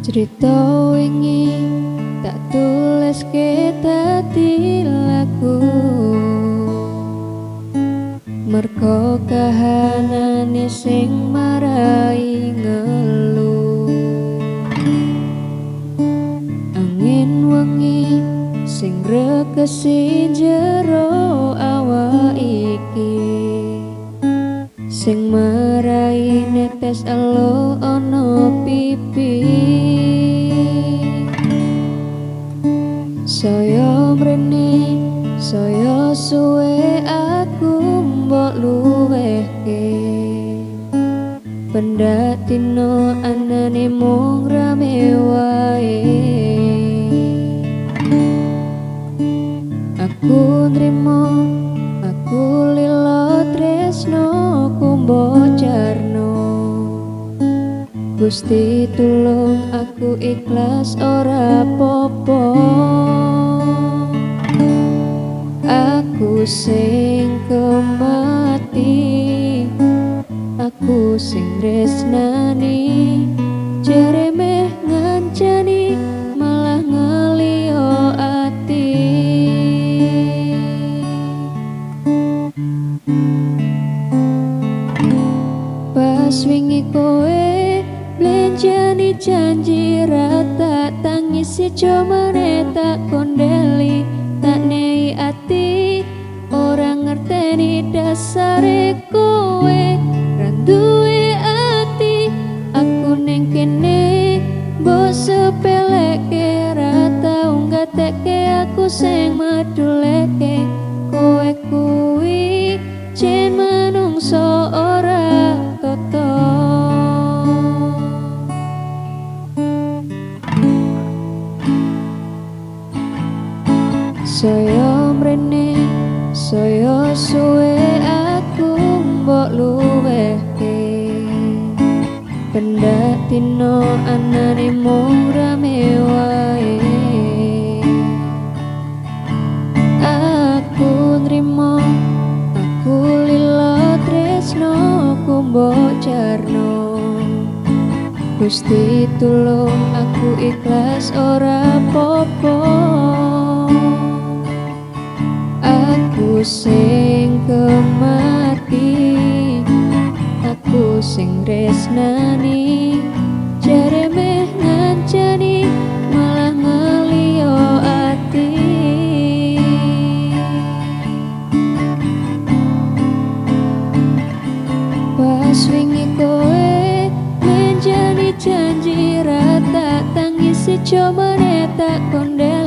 Cerita wingi tak tulis ke dadi lagu, merko kahanane sing marai ngeluh. Angin wengi sing rekesi jero awak iki, sing marai netes elo ono pipi. Saya mrene, saya suwe aku mbok luwehke. Pendatino anane mung rame wae. Aku nrimo, aku lilo tresno ku mbok jarno. Gusti tulung aku ikhlas ora popo. Aku sing kemati, aku sing tresnani, jere meh ngancani malah ngelio ati. Pas wingi kowe blenjani janji rata tangisi comane tak kondeli, tak nei ati orang ngerteni dasare kowe randuwe ati. Aku neng kene mbok sepeleke rata unggateke aku sing meduleke. Kowe kuwi jen manungso ora toto. Saya mrene, saya suwe aku mbok luwehke. Pendatino anane mung rame wae. Aku nrimo, aku lilo tresno ku mbok jarno. Gusti tulung aku ikhlas ora popo. Aku sing kemati, aku sing tresnani, jare meh ngancani malah ngelio ati. Pas wingi kowe menjani janji rata tangisi comane tak kondel.